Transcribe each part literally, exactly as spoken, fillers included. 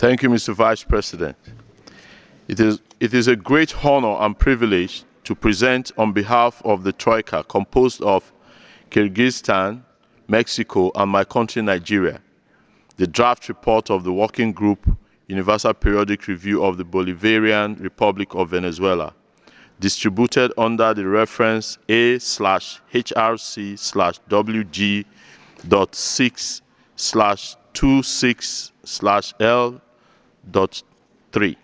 Thank you, Mister Vice President. It is, it is a great honor and privilege to present on behalf of the Troika, composed of Kyrgyzstan, Mexico, and my country, Nigeria, the draft report of the Working Group Universal Periodic Review of the Bolivarian Republic of Venezuela, distributed under the reference A slash H R C slash W G dot six slash two six slash L dot three.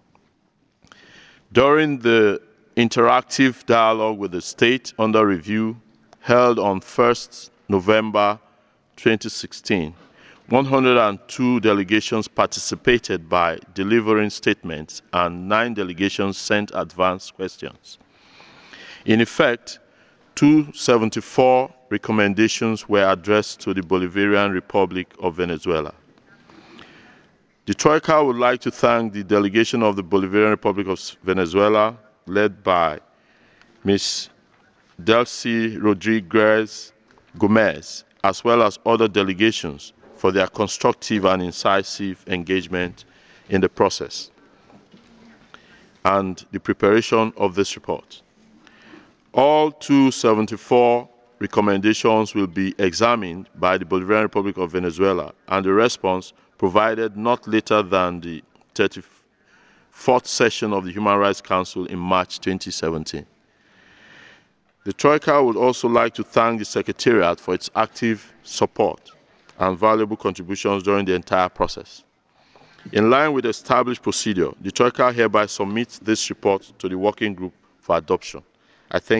During the interactive dialogue with the state under review held on first November twenty sixteen, one hundred two delegations participated by delivering statements and nine delegations sent advance questions. In effect, two hundred seventy-four recommendations were addressed to the Bolivarian Republic of Venezuela. The Troika would like to thank the delegation of the Bolivarian Republic of Venezuela, led by Miz Delcy Rodriguez Gomez, as well as other delegations, for their constructive and incisive engagement in the process and the preparation of this report. All two hundred seventy-four recommendations will be examined by the Bolivarian Republic of Venezuela and the response provided not later than the thirty-fourth session of the Human Rights Council in March twenty seventeen. The Troika would also like to thank the Secretariat for its active support and valuable contributions during the entire process. In line with the established procedure, the Troika hereby submits this report to the Working Group for adoption. I thank